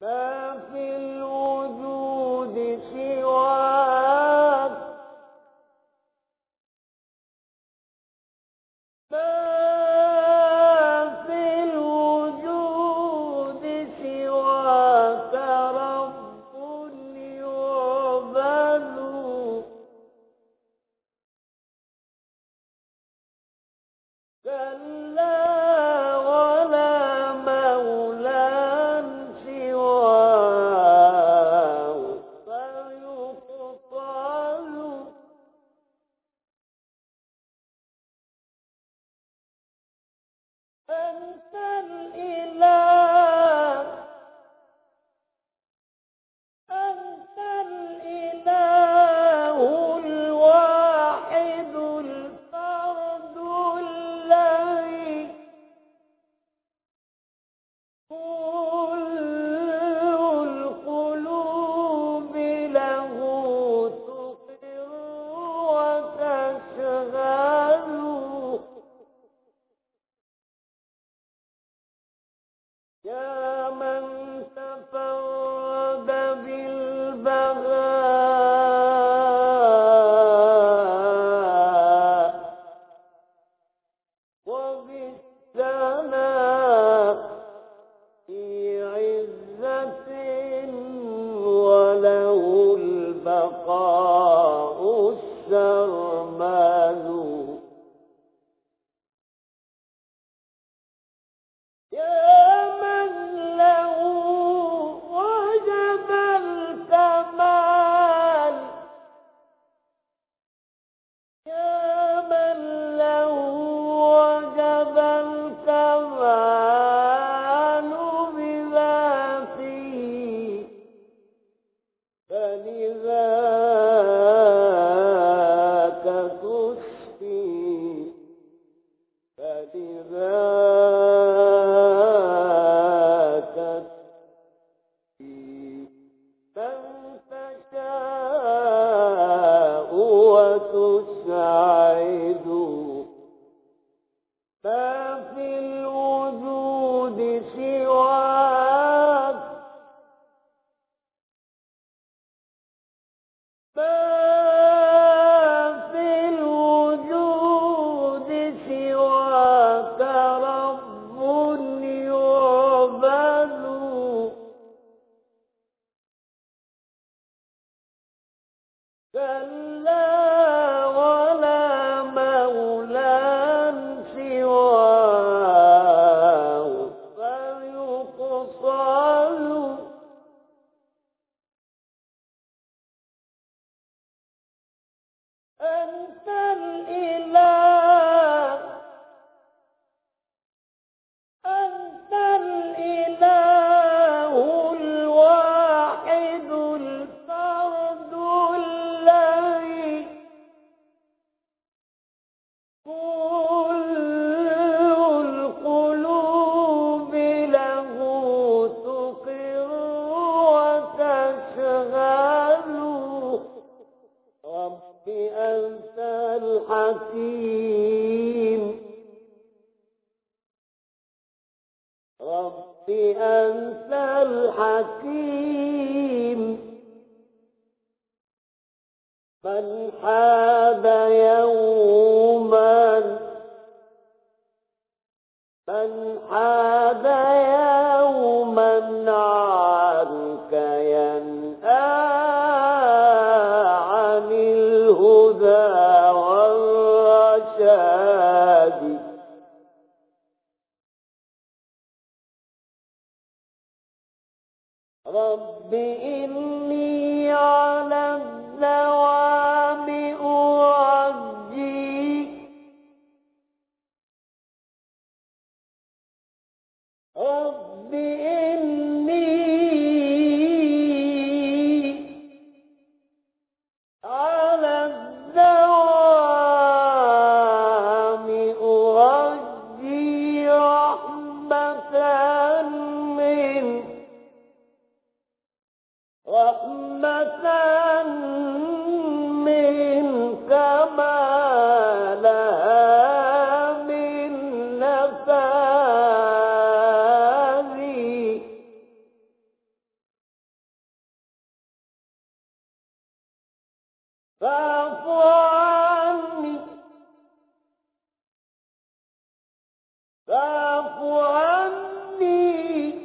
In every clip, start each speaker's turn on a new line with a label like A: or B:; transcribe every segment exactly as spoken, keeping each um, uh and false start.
A: ما في الوجود سواك، ما في الوجود سواك رب يعبد، كلا ولا مولى سواه فيقتل، أنت الإله، أنت الإله الواحد الفرد الذي كل القلوب له تقر وتشهد، يا من تفرد بالبهاء وبالثناء في عزة وله البقاء السرمد، يا من له وجب الكمال، يا من له وجب الكمال بذاته، فلذاك تشفي، فلذاك تشفي من تشاء وتسعد، ما في الوجود سواك، ما في الوجود سواك رب يعبد، كلا ولا مولى سواه فيقتل، أنت الإله، أنت الإله الواحد الفرد الذي كل القلوب له تقر وتشهد، رب أنت الحكيم، رب أنت الحكيم، من حاد يوما، من حاد يوما عنك ينأى عن الهدى والرشاد، رب إني على الدوام أرجي، رب إني على الدوام أرجي رحمة من رحمة منك ما لها من نفاذ، فاعف عني فاعف عني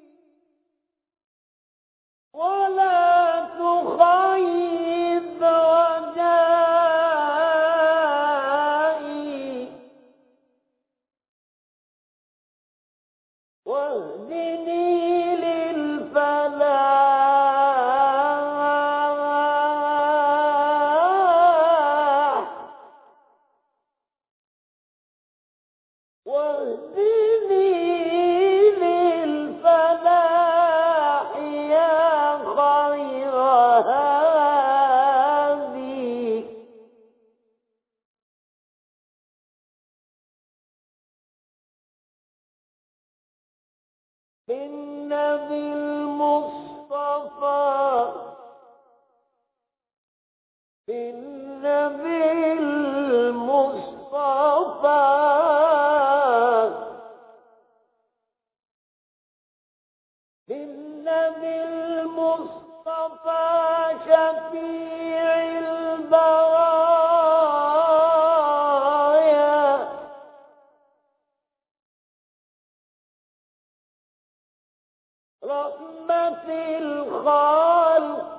A: ولا تخيب رجائي واهدني للفلاح واهدني للفلاح يا خير هادي بالنبي المصطفى بالنبي المصطفى بالنبي المصطفى شفيع البرايا رحمة الخالق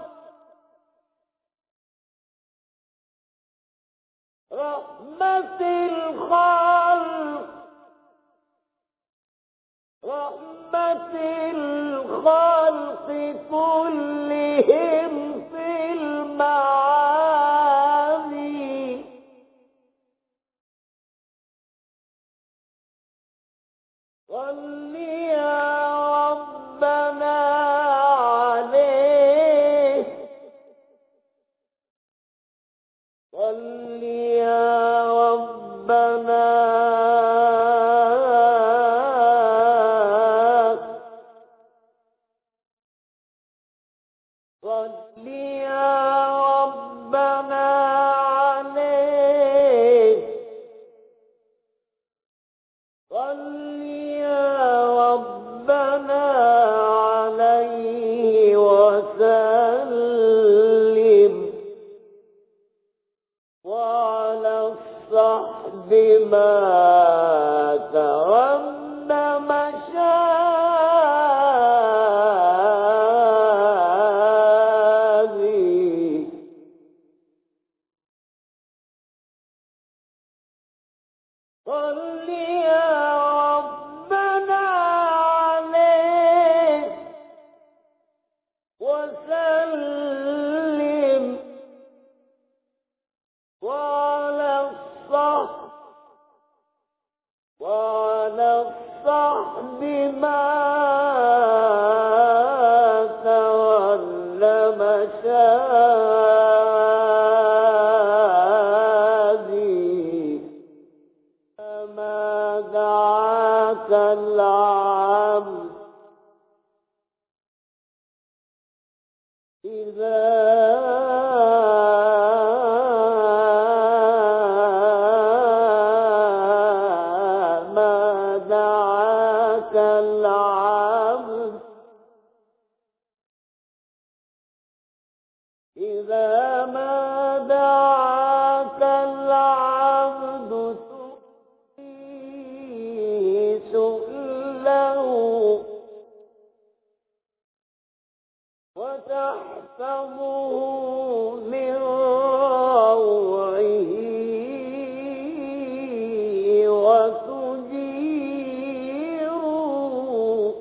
A: رحمة الخالق رحمة الخلق كلهم في المعاني صل يا ربنا عليه صل يا ربنا صل يا ربنا عليه صل يا ربنا عليه وسلم وعلى الصحب ما ترنم شاذي صل يا ربنا عليه وسلم وعلى الصحب وعلى الصحب ما تولم شاذي ما دعاك العبد إذا العبد إذا ما دعاك العبد تؤتي سؤله وتحفظه من روعه وتجيره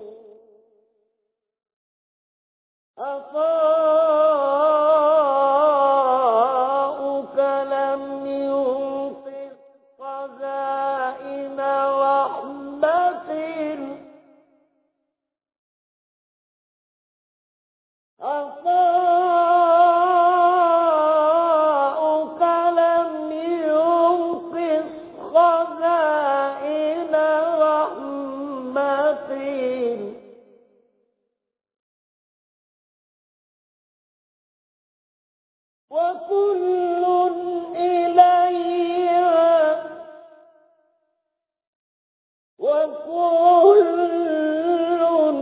A: عطاؤك لم ينقص خزائن رحمة عطاؤك لم ينقص خزائن رحمة وكل إليها وكل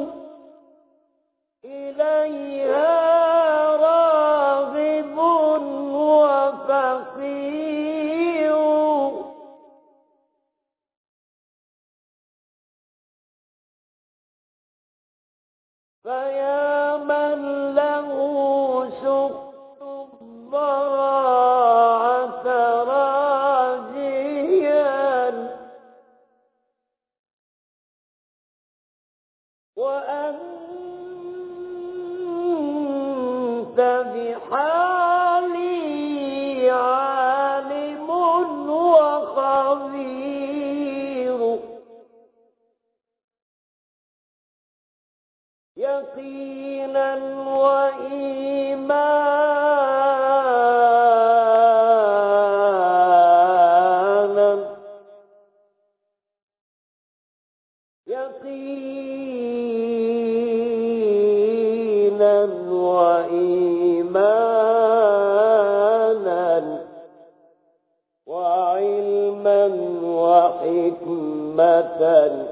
A: إليها راغب وفي فيا من له شق الضراعة راجيا وأنت بحالي عالم وخبير يقينا وإيمانا يقينا وإيمانا وعلما وحكمة